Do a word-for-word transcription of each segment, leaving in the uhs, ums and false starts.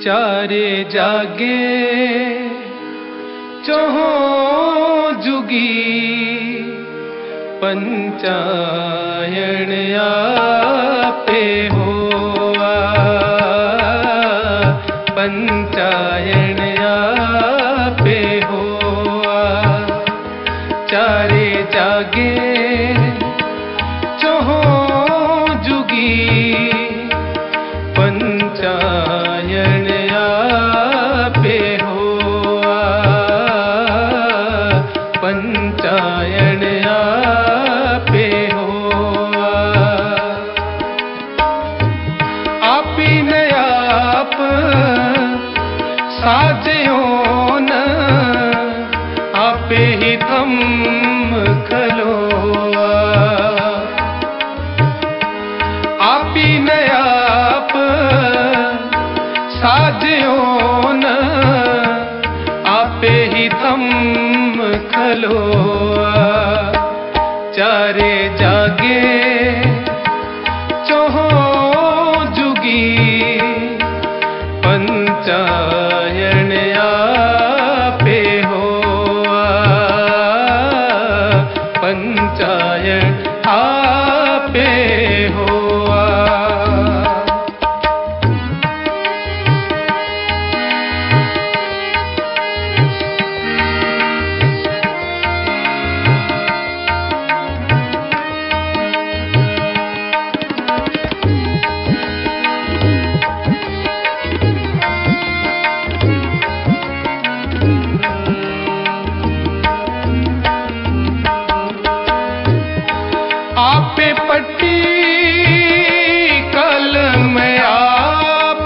चारे जागे चौहो जुगी पंचायन आपे होआ पंचायन आपे होआ चारे जागे चौहो जुगी पंचायन आपे होआ पंचायन आपे होआ आपी ने आप साजयो न आपे ही थम खलोआ आपी ने आप साजयो न आपे ही थम खलोआ चारे जागे चौहो जुगी पंचायन आपे होआ पंचायन आपे होआ आपे पट्टी कलम आप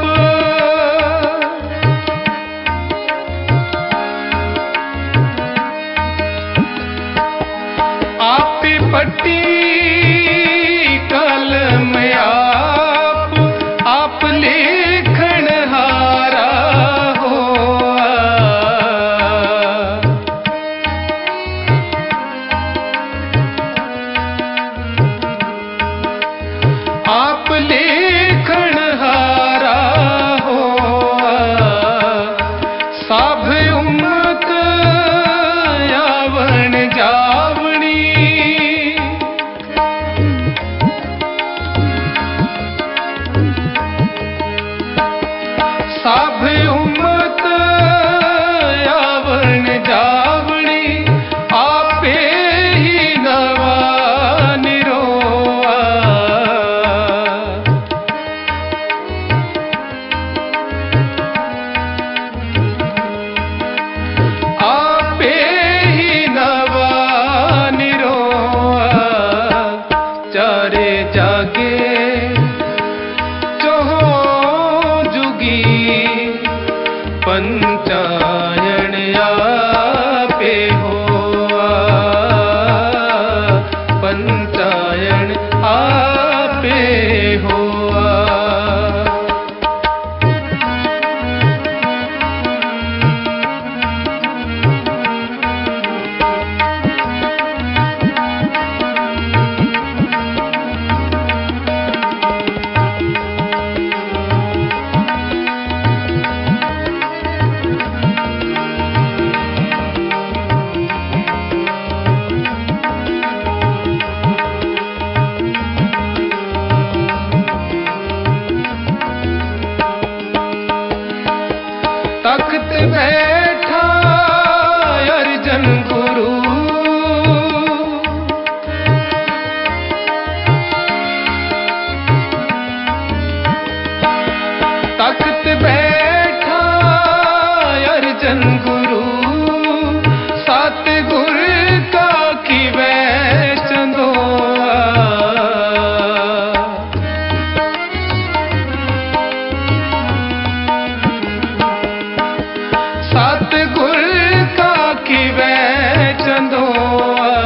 आपे पट्टी कलम आप आप लेखन हारा होआ आप लेखन हारा होआ सब उम्मत यावन जावनी सब उम्मत यावन जावनी आपे ही नवा निरोआ आपे ही नवा निरोआ चारे जागे चौहो जुगी पंचायन आपे होआ पंचायन आपे होआ तख्त बैठा अर्जन गुरु तख्त बैठा अर्जन गुरु सतगुर का की वैष्णोआ सतगुर का की वैष्णोआ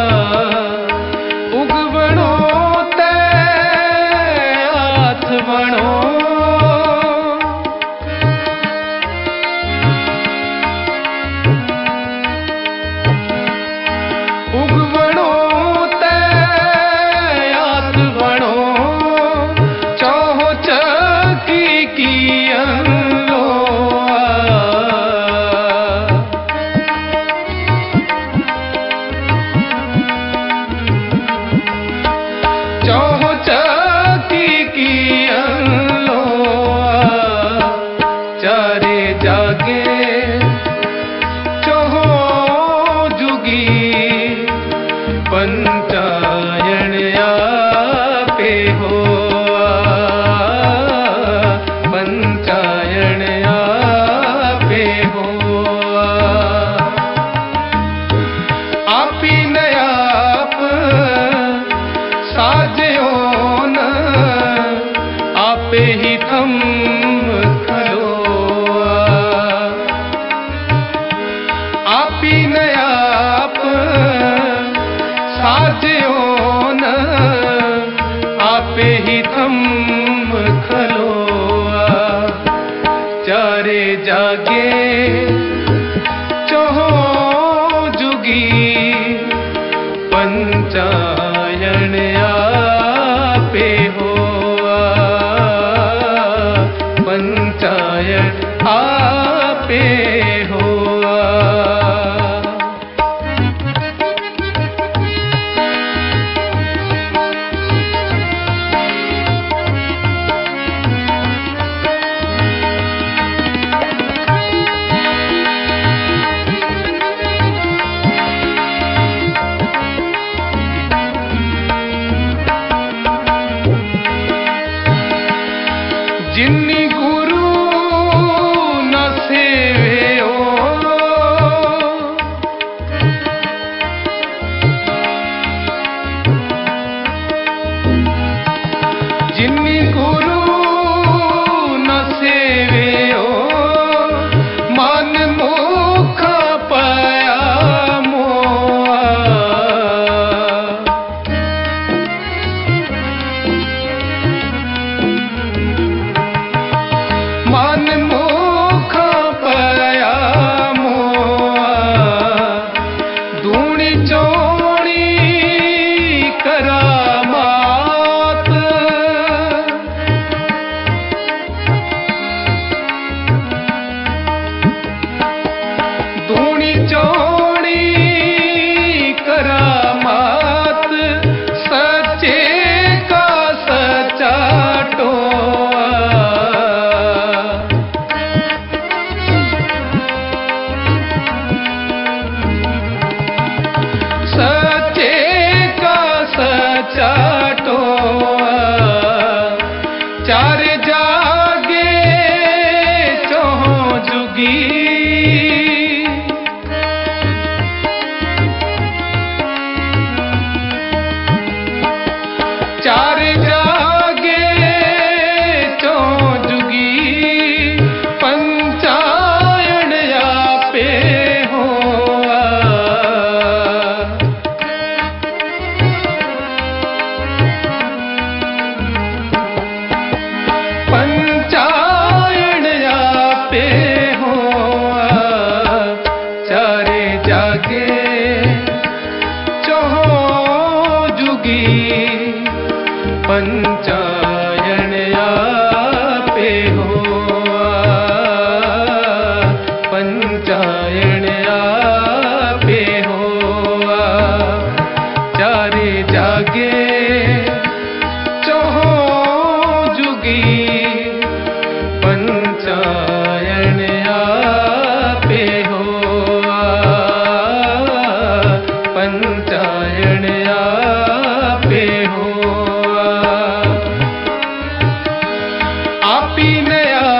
उगवणो ते हाथ बणो उगवणो ते हाथ बणो चौहो चकी की लो थम खलोआ। आपी न आप साजयो न आपे ही थम खलोआ। चारे जागे चहो जुगी पंचायन आपे होआ। पंचायन आपे होआ। जिन्नी गुरु न सेवेओ जिन्नी गुरु न सेवेओ मन मुख पाया मोआ। मन मुख पाया मोआ। दूनी चौड़ी करामात दूनी चौड़ी करामात सच्चे का सच्चा टोआ। सच्चे का सच्चा टोआ। चार जागे चौं जुगी चार जागे चौं जुगी पंचायन आपे होआ। पंचायन आपे होआ। चारे जागे चौं जुगी पंचायन आपे होआ। पंचायन आपे होआ। चारे जागे चौं जुगी पंचायन आपे होआ। पंचायन आपे होआ। आपी न